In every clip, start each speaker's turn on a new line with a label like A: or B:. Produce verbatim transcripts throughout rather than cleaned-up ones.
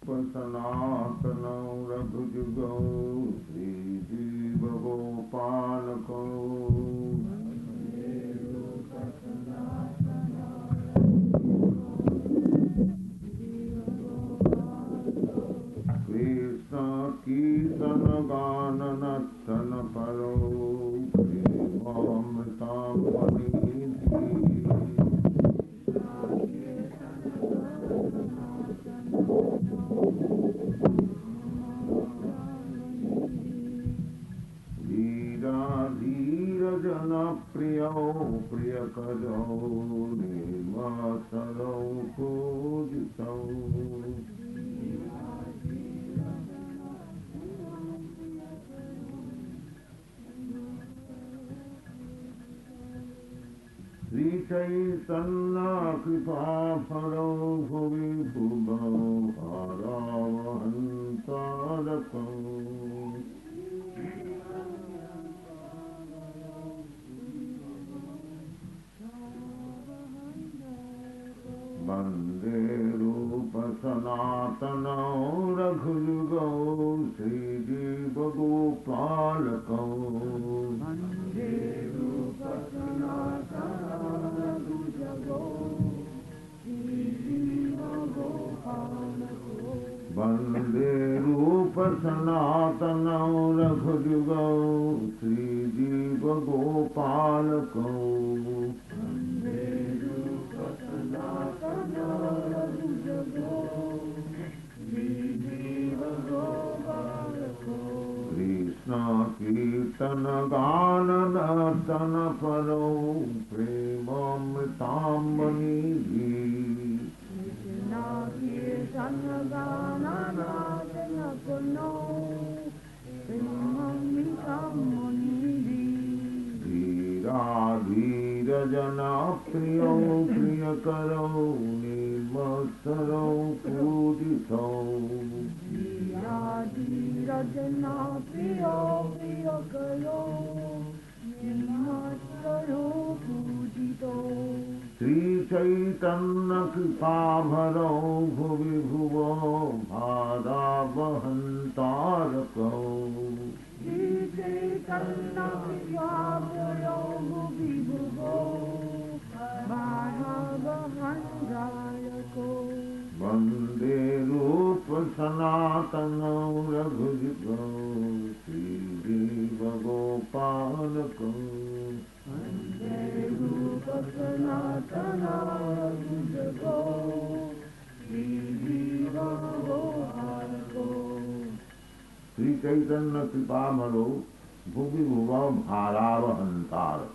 A: सनातनौ रघुजुगौ श्रीजीवगोपालकौ कृष्ण कीर्तन गान नर्तन करो प्रेमामृतामणि जनप्रियो प्रियकरो निर्मसरो पूजितौ श्रीचैतन्य कृपाफलो भुवि भुवौ हरवहन्तारकौ वन्दे रूपसनातनौ रघुयुगौ श्रीजीवगोपालकौ वन्दे रूपसनातनौ रघुयुगौ श्रीजीवगोपालकौ वन्दे रूपसनातनौ रघुयुगौ श्रीजीवगोपालकौ कृष्ण कीर्तन गान नर्तन करो प्रेमामृतामणि कृष्ण कीर्तन गान नर्तन करो प्रेमामृतामणि धीरा धीर जना प्रियो प्रियकरो निर्मत्सरो पूजितौ धीरा धीर जना प्रियो प्रियकरो निर्मत्सरो पूजितौ श्री चैतन्य कृपाभरो भुवि भुवो भारावहन्तारकौ श्री चैतन्य कृपाभरो भुवि भुवो भारावहन्तारकौ वन्दे रूप सनातनौ रघुयुगौ श्रीजीवगोपालकौ वन्दे रूप सनातनौ रघुयुगौ श्रीजीवगोपालकौ श्री चैतन्य कृपामलो भुवि भुवौ भारावहन्तार.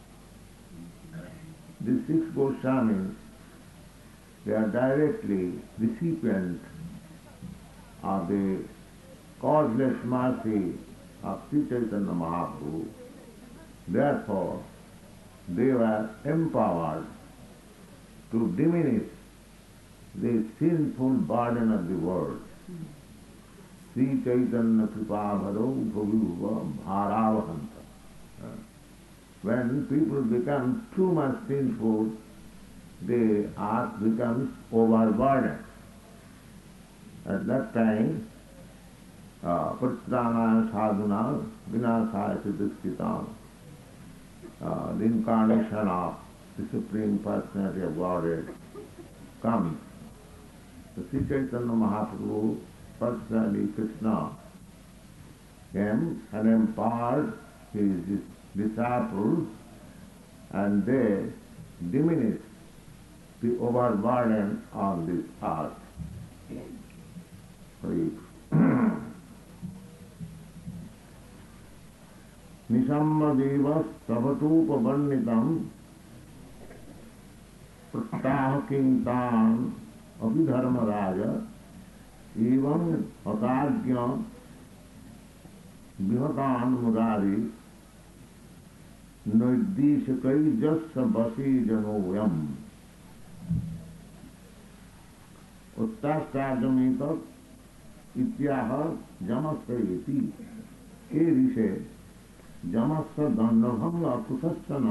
A: The six Goswamis, they are directly recipients of the causeless mercy of Sri Chaitanya Mahaprabhu. Therefore, they were empowered to diminish the sinful burden of the world. Sri Chaitanya Kripabharo Bhuva Bharavahanta. When people become too much sinful, the earth becomes overburdened. At that time, Pratidana Sadhuna Vinasaya Siddhiskitam, the incarnation of the Supreme Personality of Godhead comes. The Sri Chaitanya Mahaprabhu, personally Krishna, came and empowered his disciples, and they diminished the overburden on this earth. Nisamma devas savatupa vannitam prattaha kintan abhidharma raja evam hatagya vihatan murari नैर्दिशकै जस्य बसी जनोयम उत्ताष्टागमित इत्याह जमस्य इति के ऋषे जमस्य दंडभंग कुतश्चन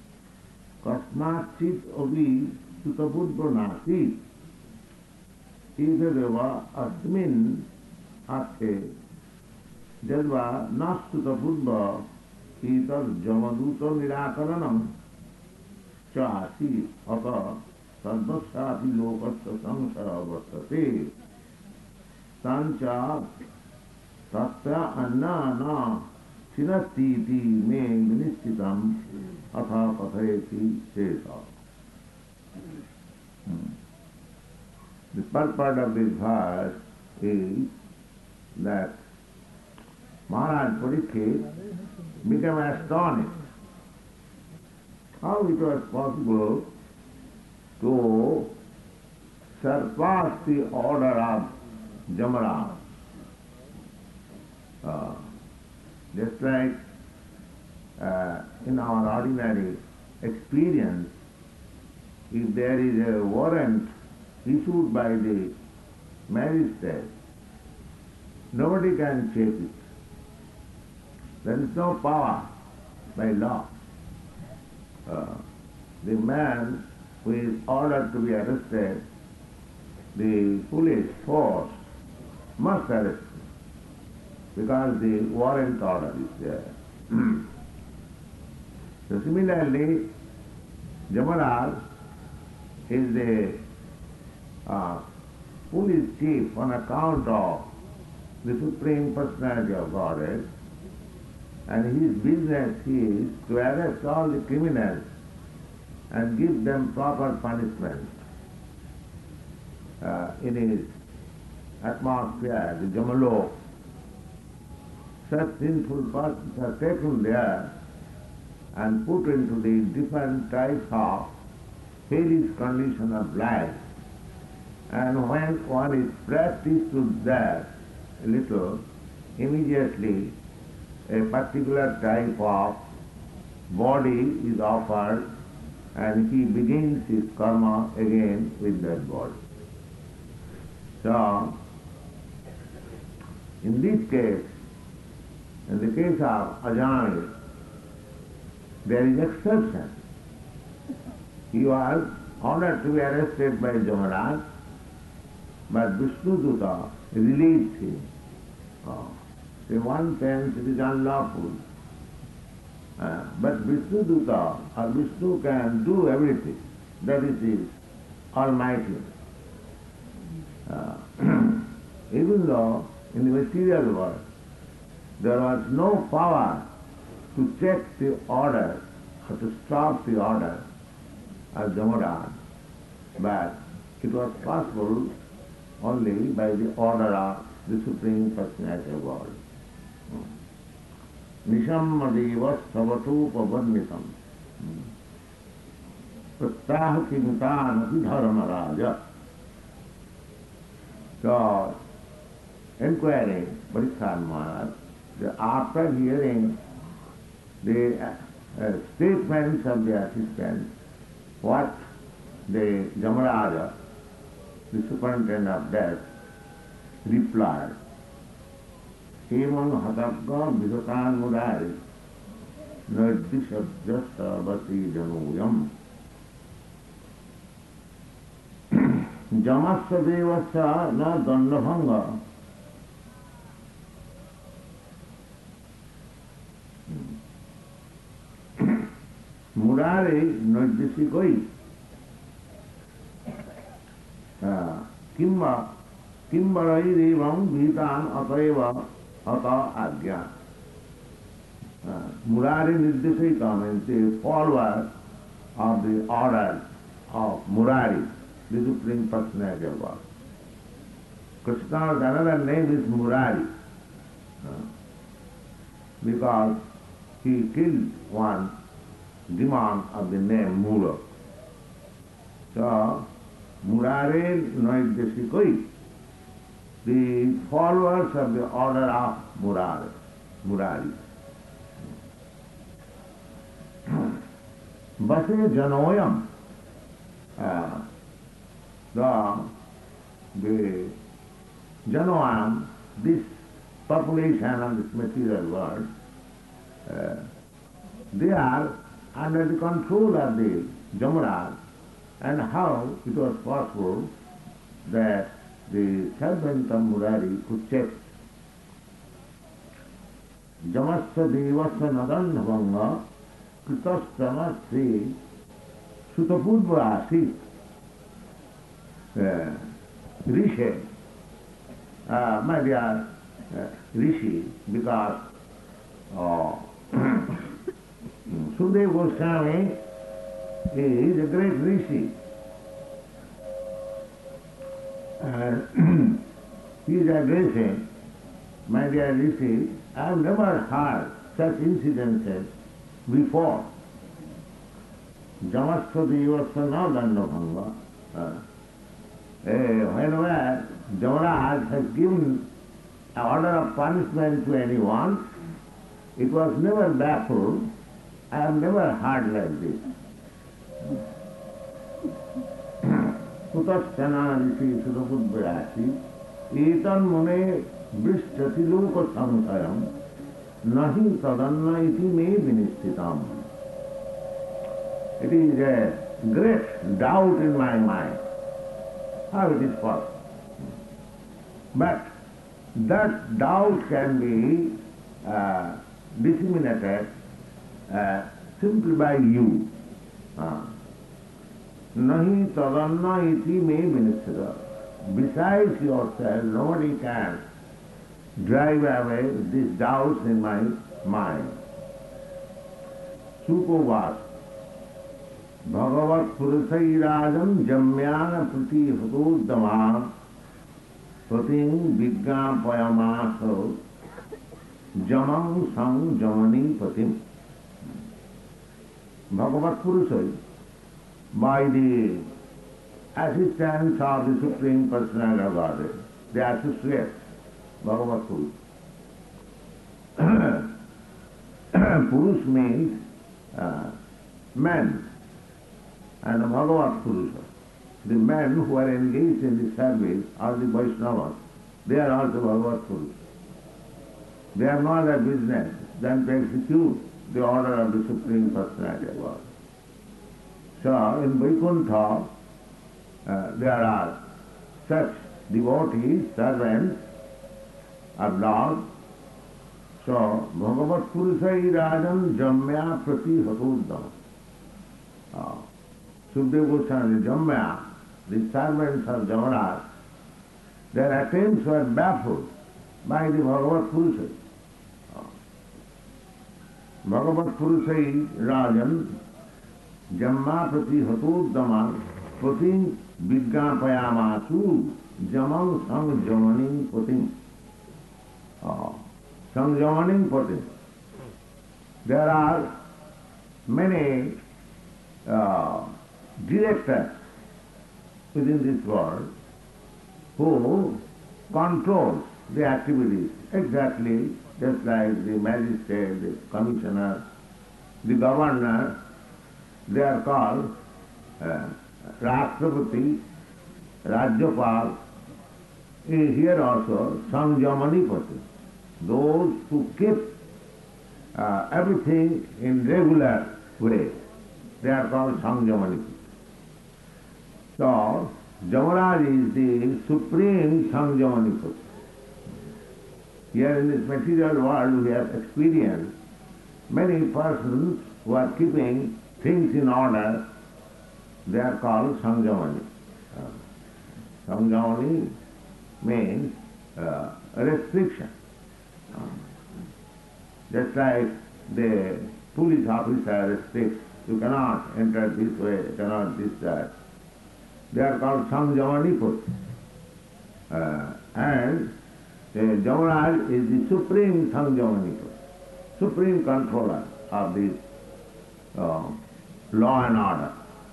A: कस्माच्चित् अभि सुतबुद्धो नास्ति Idadeva asmin athe jadva nastuta buddha itar jamaduta nirakaranam chasi aka sarvasati lokasya samsara vastate sancha tatya annana chinastiti me vinishchitam atha pathayati sesa. The purport of this verse is that Maharaj Parikshit became astonished how it was possible to surpass the order of Jamaraj. Uh, just like uh, in our ordinary experience, if there is a warrant issued by the magistrate, nobody can check it. There is no power by law. Uh, the man who is ordered to be arrested, the police force must arrest him because the warrant order is there. So similarly, Jamaraj is the uh, police chief on account of the Supreme Personality of Godhead, and his business is to arrest all the criminals and give them proper punishment uh, in his atmosphere, the Jamalok. Such sinful persons are taken there and put into the different types of hellish condition of life. And when one is practiced to that a little, immediately a particular type of body is offered and he begins his karma again with that body. So, in this case, in the case of Ajani, there is exception. He was ordered to be arrested by Jamaraj, but Vishnuduta released him. Oh. In one sense it is unlawful. Uh, but Vishnuduta or Vishnu can do everything. That is his Almighty. Uh, even though in the material world there was no power to check the order or to stop the order of Jamaraj, but it was possible only by the order of the Supreme Personality of God. Nishammadeva savatupavarnitam prattah kintanati dharmaraja. So, inquiring Parikshit Maharaj, after hearing the uh, uh, statements of the assistant, what the Jamaraja, the superintendent of death, replied, Eman hatagga vidatan mudari nerdishabjasta vasi januyam jamasya devasya na dandabhanga mudari nerdishikoi kimma kimbarai devam vitan ataiva ata agya. Murari Nirdeshika means the follower of the order of Murari, the Supreme Personality of God. Krishna's another name is Murari because he killed one demon of the name Mura. So, Murari Nirdeshikoi, the followers of the order of Murari. Murari. Vase Janoyam, uh, the, the Janoyam, this population of this material world, uh, they are under the control of the Jamaraj, and how it was possible that the servant of Murari could check. Jamasya devasya nadandhavanga kritastamasti sutapurva asit rishi, uh, my dear uh, rishi, because uh, Sudeva Goswami is a great rishi. And he is addressing, my dear rishi, I have never heard such incidences before. Jamasya devasya nadandhavanga. Whenever Jamaraj has given an order of punishment to anyone, it was never baffled. I have never heard like this. Kutasthana rishi sudapudvyasi etan mune vrishchati loka samsayam nahi tadanna iti me vinisthitam. It is a great doubt in my mind how it is possible. But that doubt can be uh, disseminated uh, simply by you. Uh, Nahi tadanna iti me vinisthitam. Besides yourself, nobody can drive away these doubts in my mind. Sukovas Bhagavat Purusairajam Jamyana Prati Hatoddama Patim Vignapayamaso Jamang Sang Jamani Patim. Bhagavat Purusai, by the assistance of the Supreme Personality of Godhead, they associate Bhagavat Purus. Purus means uh, men, and Bhagavat Purusa. The men who are engaged in the service of the Vaishnavas, they are also Bhagavat Purusa. They have no other business than to execute the order of the Supreme Personality of God. So, in Vaikuntha, uh, there are such devotees, servants of Lord. So, Bhagavat Purusai Rajan Jamya Prati Hatoddama. Uh, Sukadeva Goswami, Jamya, the servants of Jamaraj, their attempts were baffled by the Bhagavat Purusai. Uh, Bhagavat Purusai Rajan Jamma Prati Hatoddama Patim Vignapayamasu Jamang Sang Jamaning Patim. Uh, Sang Jamaning Patim. There are many uh, directors within this world who control the activities exactly just like the magistrate, the commissioner, the governor. They are called uh, Rashtrapati, Rajyapal. Here also Samjamanipati, those who keep uh, everything in regular way. They are called Samjamanipati. So, Jamaraj is the supreme Samjamanipati. Here in this material world we have experienced many persons who are keeping things in order. They are called Samjamani. Uh, Samjamani means uh, restriction. Uh, just like the police officer restricts, you cannot enter this way, you cannot this that. They are called Samjamaniput. Uh, and uh, Jamaraj is the supreme Samjamaniput, supreme controller of this uh, law and order.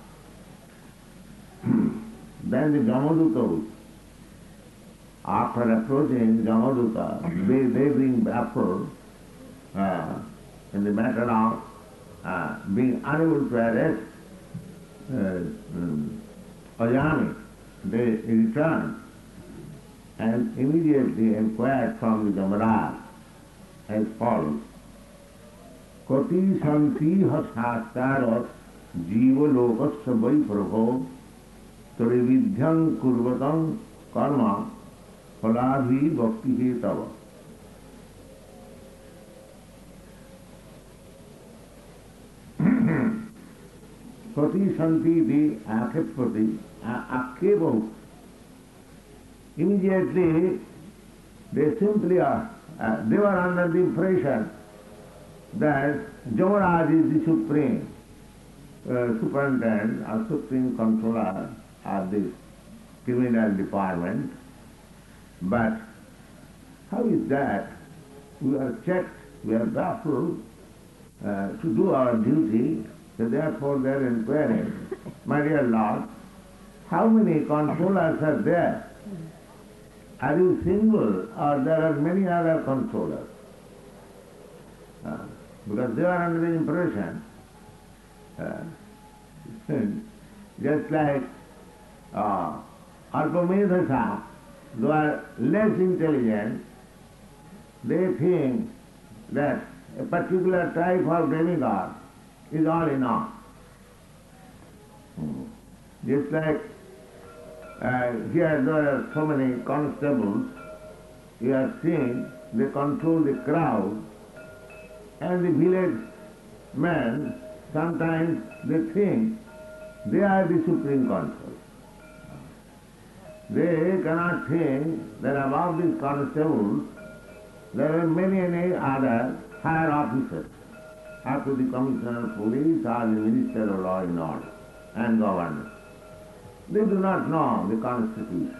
A: Then the Jamaduta, after approaching Jamaduta, they, they bring baffled uh, in the matter of uh, being unable to arrest uh, um, Ajami. They returned and immediately inquired from the Jamaraj as follows. Koti santi hasastarat jiva lokasya vai prabho Turividhyam kurvatam karma phaladhi bhakti hetava. Pati santi di akhepati akhevahu. Immediately they simply are, uh, they were under the impression that Jamaraj is the supreme uh, superintendent or supreme controller of this criminal department. But how is that? We are checked, we are baffled uh, to do our duty, so therefore they are inquiring, my dear Lord, how many controllers are there? Are you single or there are many other controllers? Uh, because they are under the impression, uh, just like uh, Alpamedhasa, they are less intelligent, they think that a particular type of demigod is all in all. Hmm. Just like uh, here there are so many constables, you are seeing they control the crowd, and the village men, sometimes they think they are the supreme control. They cannot think that above these constables there are many, many other higher officers, up to the Commissioner of Police or the Minister of Law and Order and Government. They do not know the Constitution.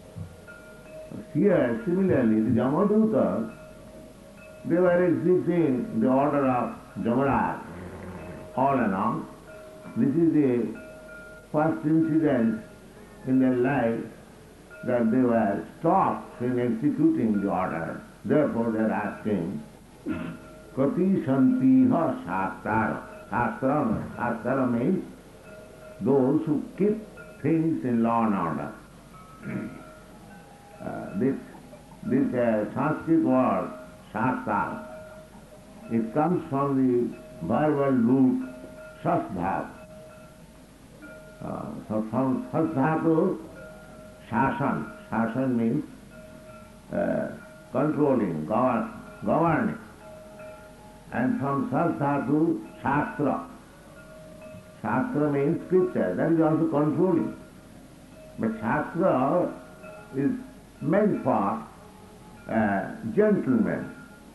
A: Here, similarly, the Jamadutas, they were executing the order of Jamaraj all along. This is the first incident in their life that they were stopped in executing the order. Therefore they are asking, Kati Santiha Shastara. Shastra, Shastra means those who keep things in law and order. uh, this this uh, Sanskrit word, Shastra, it comes from the verbal root Sasdhav. Uh, so from Sasdhatu, Shasan. Shasan means uh, controlling, govern, governing. And from Sasdhatu, Shastra. Shastra means scripture, that is also controlling. But Shastra is meant for uh, gentlemen.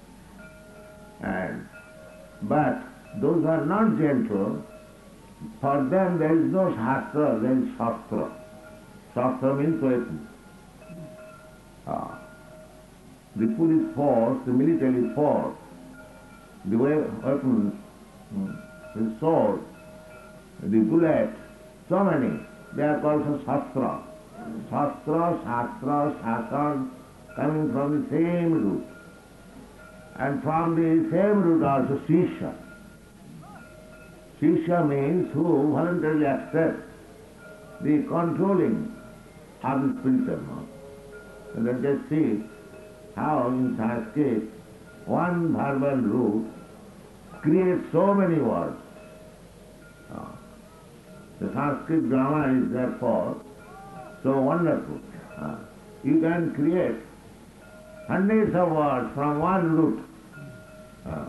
A: And, but those who are not gentle, for them there is no Shastra, there is Shastra. Shastra means weapon. Uh, the police force, the military force, the weapons, the sword, the bullet, so many, they are called Shastra. Shastra, Shastra, Shasan, coming from the same root. And from the same root also Shishya. Shishya means who voluntarily accepts the controlling of the spiritual mind. So let us see how in Sanskrit one verbal root creates so many words. Uh, the Sanskrit grammar is therefore so wonderful. Uh, you can create hundreds of words from one root. Uh,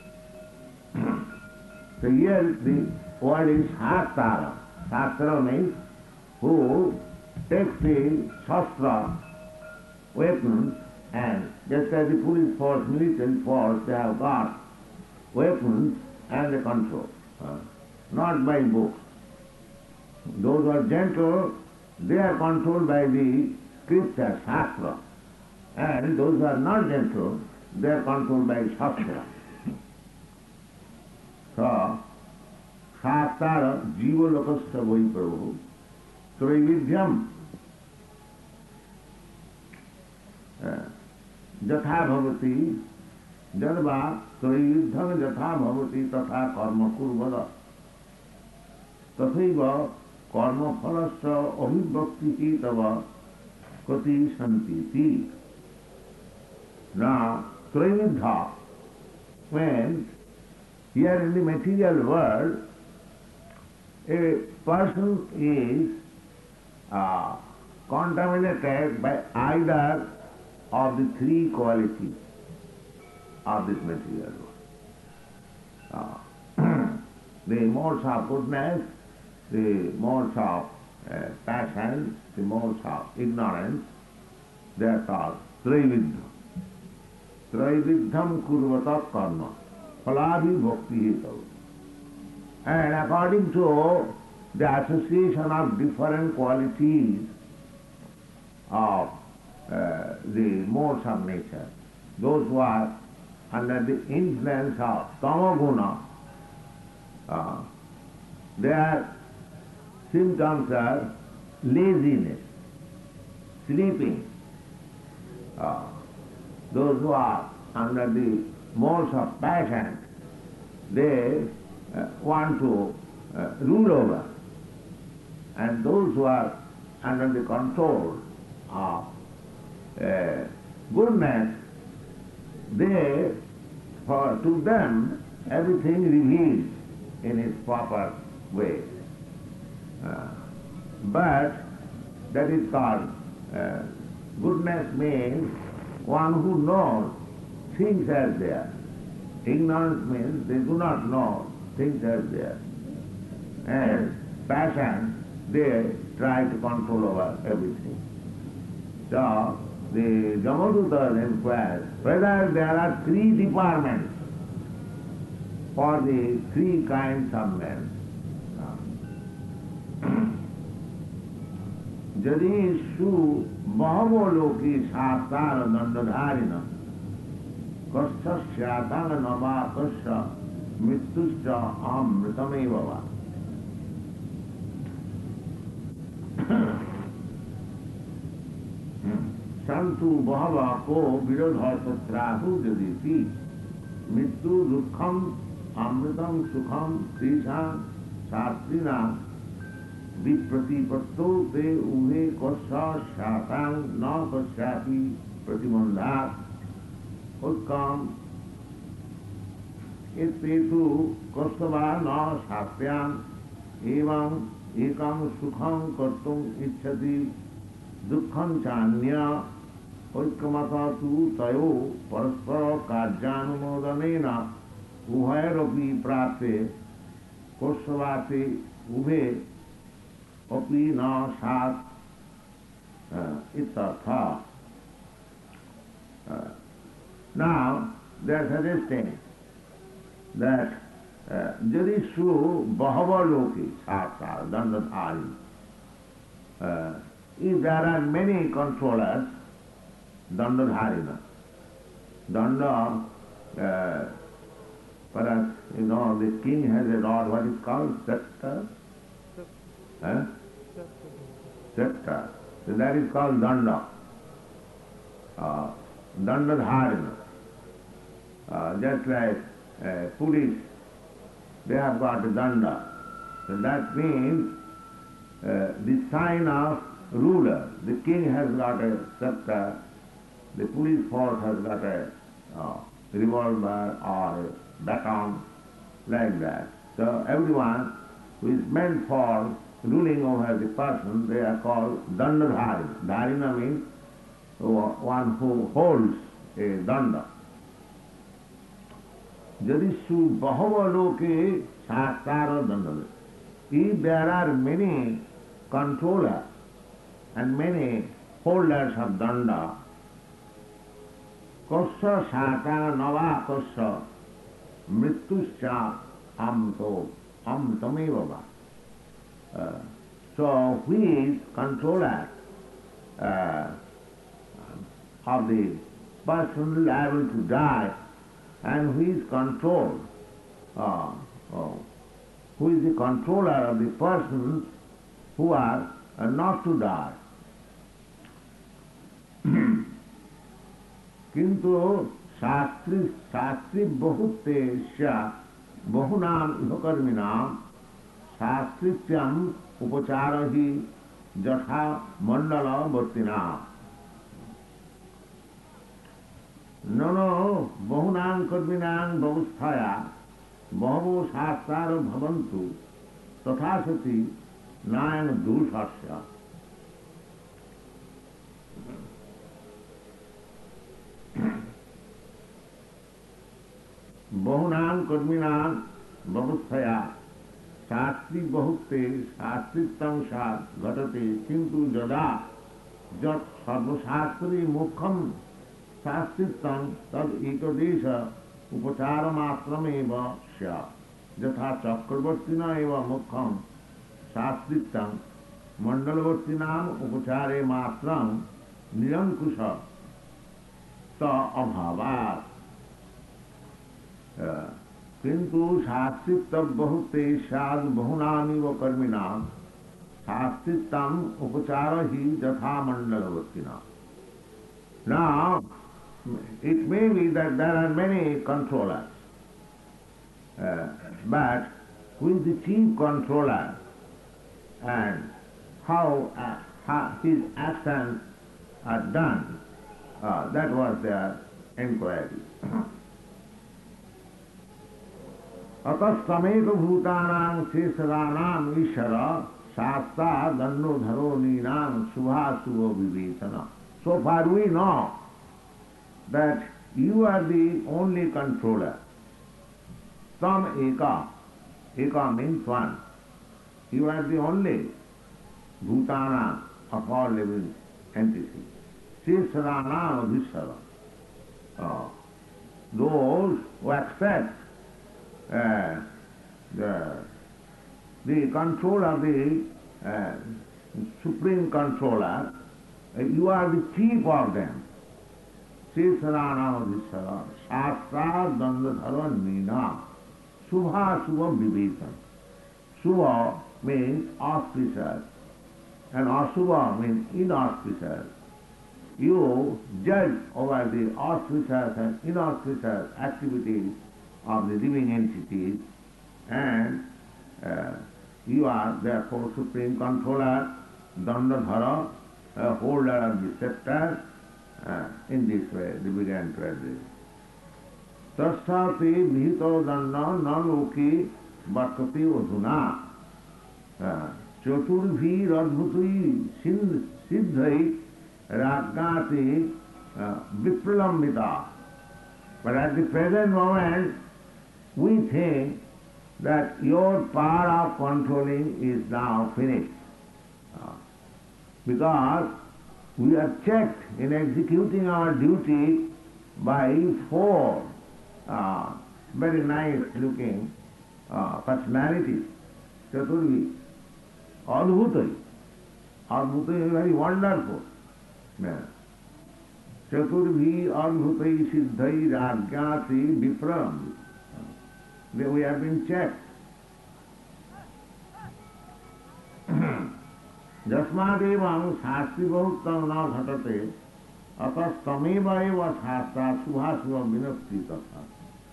A: so here the word is Shastra. Shastra means who takes the Shastra, weapons, and just as the police force, military force, they have got weapons and they control, uh, not by books. Those who are gentle, they are controlled by the scripture, Shastra. And those who are not gentle, they are controlled by Shastra. So, Shastra jiva lokasya vai prabhu traividyam jatha bhavati jadva traividyam jatha bhavati tatha karma kurvada tathaiva karma phalasya abhibhakti tava kati santiti. Now, traividha means here in the material world, a person is uh, contaminated by either of the three qualities of this material world. Uh, the modes of goodness, the modes of uh, passion, the modes of ignorance, they are called Traividham. Traividham kurvata karma, phalabhi bhakti hitav. And according to the association of different qualities of uh, the modes of nature, those who are under the influence of tamoguna, uh, their symptoms are laziness, sleeping. Uh, those who are under the modes of passion, they uh, want to uh, rule over. And those who are under the control of uh, goodness, they, for to them, everything revealed in its proper way. Uh, but that is called uh, goodness means one who knows things as they are. Ignorance means they do not know things as they are. And passion, they try to control over everything. So, the Jamaduta inquires whether there are three departments for the three kinds of men. Jadi su bahavoloki sasara dandadharina kasya syatana nama kasya mitusya amritameva. Santu bahava ko virodha satrahu jaditi mittu dukkham amritam sukham trisha sastrina vipratipato te uhe kasya shatang na kasyapi pratimandhat utkam etetu kasava na satyam evam ekam sukham kartum ichchati dukkhan chanya oikamata tu tayo paraspara karjanumodanena uhairapi prate kosavate ubhe api na sat uh, itatha. Uh, now they are suggesting that uh, Jadishu Bahava Loki Sasa Dandadhari. Uh, if there are many controllers, Dandadharina. Danda, uh, perhaps, you know, the king has a rod, what is called? Scepter? Huh? Scepter. So that is called Danda. Uh, Dandadharina. Uh, just like uh, police, they have got a danda. So that means uh, the sign of ruler. The king has got a scepter, the police force has got a uh, revolver or a baton, like that. So everyone who is meant for ruling over the person, they are called dandadharina. Dharina means one who holds a danda. Jadishu bahava loke sastara dandana. If there are many controllers and many holders of danda, kasya sata nava kasya mritusya amto amtameva. Uh, so who is controller uh, of the person liable to die, and who is controlled, uh, uh, who is the controller of the persons who are uh, not to die. Kintu shastri shastri bahutesya bahunam ihakarminam shastrityam upacharahi jatha mandala bhattinam. No, no, bahunam karminam bhavusthaya bahavo shastara bhavantu, tathasati nayana dushasya. बहुनाम कर्मिणाम व्यवस्थया Shastri बहुते शास्त्रितम सात घटते किंतु जदा जत सर्वशास्त्री मुखम शास्त्रितम तद एकदेश उपचार मात्रमेव स्यात् यथा चक्रवर्तिना एव मुखम शास्त्रितम मंडलवर्तिनाम उपचारे मात्रम निरंकुश त अभावात् किंतु शास्त्रित बहुते शाद बहुनामिव कर्मिणाम शास्त्रितम उपचार ही यथा मंडलवर्तिना. Now, it may be that there are many controllers, uh, but who is the chief controller and how, uh, how his actions are done, uh, that was their inquiry. अतस्तमेक भूतानां शेषदानां ईश्वर शास्ता दंडो धरो नीनां शुभाशुभो विवेचना. So far we know that you are the only controller. Tam eka, eka means one. You are the only bhutana of all living entities. Sheshadanam adhishara. Uh, those who accept uh, the, the control of the uh, supreme controller, uh, you are the chief of them. Sheshadanam adhishara. Shastra dandadhara nina. Subha subha vivekam. Subha means auspicious and asubha means inauspicious. You judge over the auspicious and inauspicious activities of the living entities, and uh, you are therefore supreme controller, dandadhara, a holder of the scepter. Uh, in this way they began to address. Tasthate bhito danna na loke vartate adhuna chaturvir adbhutui siddhai ragate vipralambita. But at the present moment we think that your power of controlling is now finished. Uh, because we are checked in executing our duty by four uh, very nice looking uh, personalities. Chaturvi, Adbhutai. Adbhutai is very wonderful. Yeah. Chaturvi Adbhutai Siddhai Rajyati Vipram. We have been checked. Jasmadevam Shastri Bahuttam na ghatate atas tameva eva shastra subhasva vinapti tatha.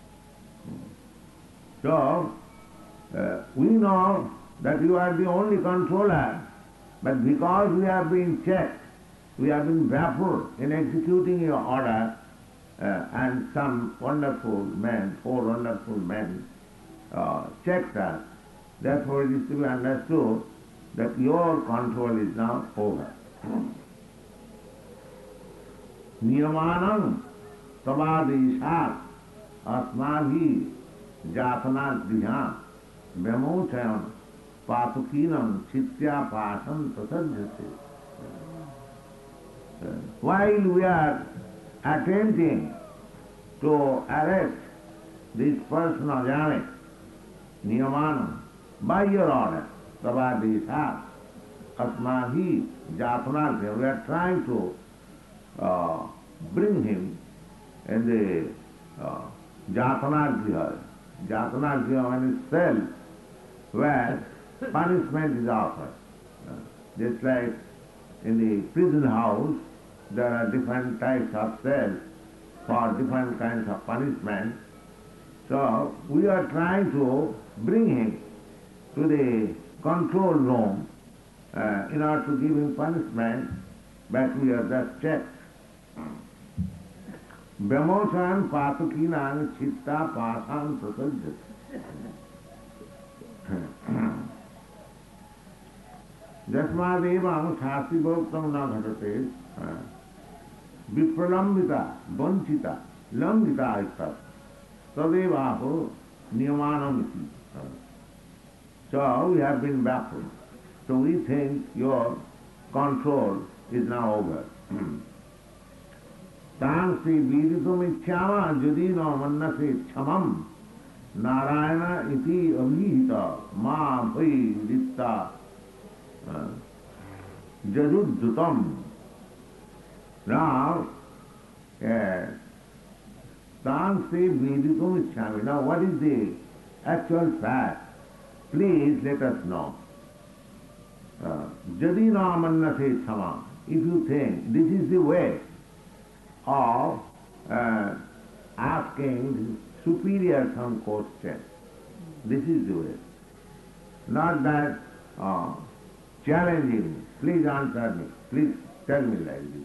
A: So, uh, we know that you are the only controller, but because we have been checked, we have been baffled in executing your order, uh, and some wonderful men, four wonderful men, uh, checked us. Therefore it is to be understood that your control is now over. Niyamanam tabadeshat asmabhi jatana griham vyamochayam patukinam chitya pasam tasajjate. While we are attempting to arrest this person Ajami, Niyamanam, by your order, Tabadeshat, Asmahi, Jatanagriha, we are trying to uh, bring him in the uh, Jatanagriha. Jatanagriha means cell where punishment is offered. Uh, just like in the prison house, there are different types of cells for different kinds of punishment. So we are trying to bring him to the control room uh, in order to give him punishment, but we are just checked. Vyamosan patukinan chitta pasan prasajjat. Jasmadevam shasti bhoktam na ghatate vipralambita vanchita lambita istat. tadevaho niyamanamiti. So we have been baffled. So we think your control is now over. Tang Sri Viditum Ichyama Judino Mannase Chamam Narayana iti abhihita ma bhai ritta jaduddutam. Now, yes, Tang Sri Viditum Ichyami. Now what is the actual fact? Please let us know. Jadi na mannase chama. If you think this is the way of uh, asking superior some question, this is the way. Not that uh, challenging, please answer me, please tell me like this.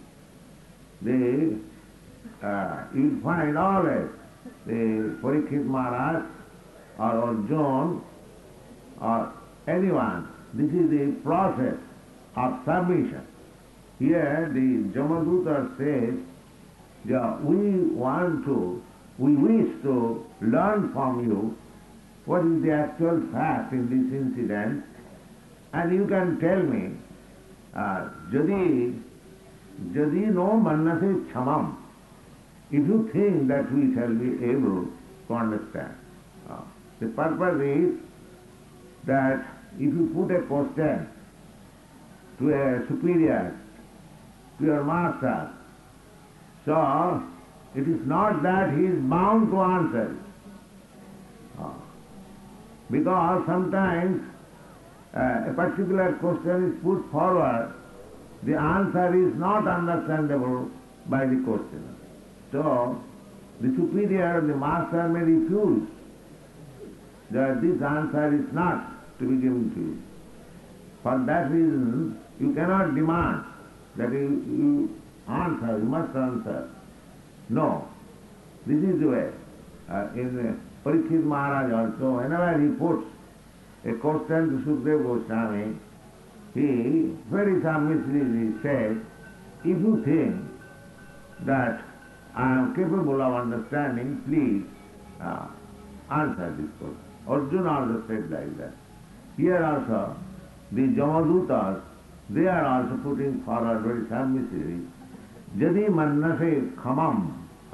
A: The, uh, you find always the Parikshit Maharaj or Arjuna or anyone, this is the process of submission. Here the Jamaduta says, yeah, we want to, we wish to learn from you what is the actual fact in this incident, and you can tell me, uh, jadi, jadi no mannase chamam, if you think that we shall be able to understand. Uh, the purpose is that if you put a question to a superior, to your master, so it is not that he is bound to answer it. Uh, because sometimes uh, a particular question is put forward, the answer is not understandable by the questioner. So the superior, the master may refuse that this answer is not to be given to you. For that reason, you cannot demand that you, you answer, you must answer. No, this is the way. Uh, in uh, Parikshit Maharaj also, whenever he puts a question to Sukadeva Goswami, he very submissively says, if you think that I am capable of understanding, please uh, answer this question. Arjuna also said like that. Here also, the Jamadutas, they are also putting forward very submissively, jadi mannase khamam,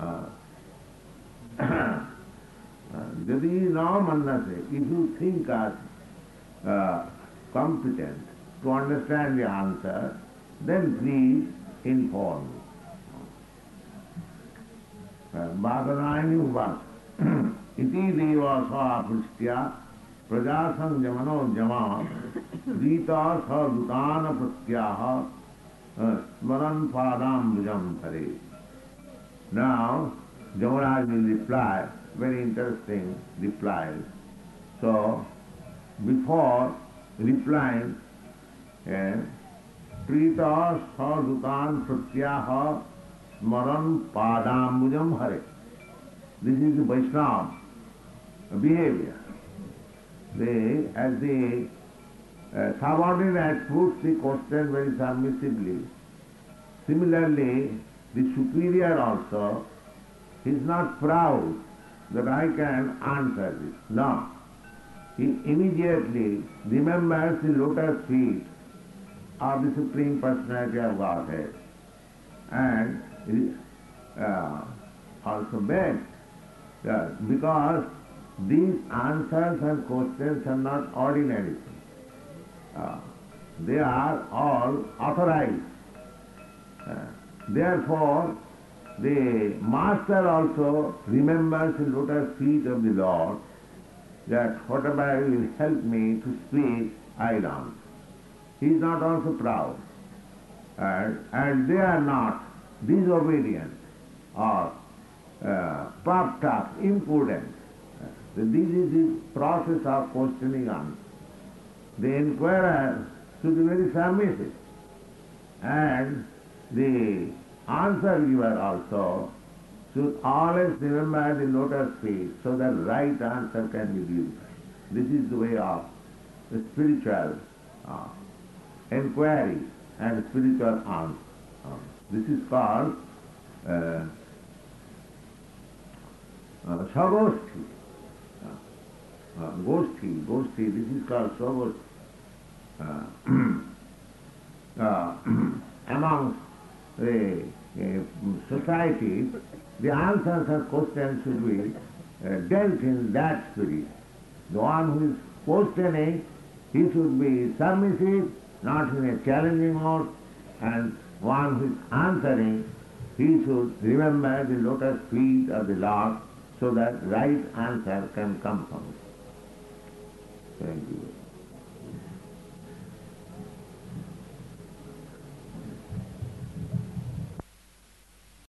A: jadi no mannase, if you think us uh, competent to understand the answer, then please inform me. Bhaganayani uvas, iti deva sa pristya prajasang jamano jama rita sa dutana pratyaha smaran padam bhujam hare. Now, Jamaraj will reply, very interesting reply. So, before replying, Prita sadutan pratyaha smaran padam bhujam hare. This is the Vaishnava behavior. They, as the uh, subordinate puts the question very submissively, similarly, the superior also is not proud that I can answer this. No. He immediately remembers the lotus feet of the Supreme Personality of Godhead and uh, also begs that because these answers and questions are not ordinary things. Uh, they are all authorized. Uh, therefore, the master also remembers the lotus feet of the Lord, that whatever will help me to speak, I will answer. He is not also proud. And, and they are not disobedient or uh, puffed up, impudent. So this is the process of questioning answer. The inquirer should be very submissive, and the answer giver also should always remember the lotus feet so that right answer can be given. This is the way of the spiritual uh, inquiry and spiritual answer. Uh, this is called uh, uh, Sagoshti. Uh, uh, Goshti, Goshti, this is called Sagoshti. Uh, uh, amongst the uh, societies, the answers or questions should be uh, dealt in that spirit. The one who is questioning, he should be submissive, not in a challenging mode, and one who is answering, he should remember the lotus feet of the Lord so that right answer can come from it. Thank you.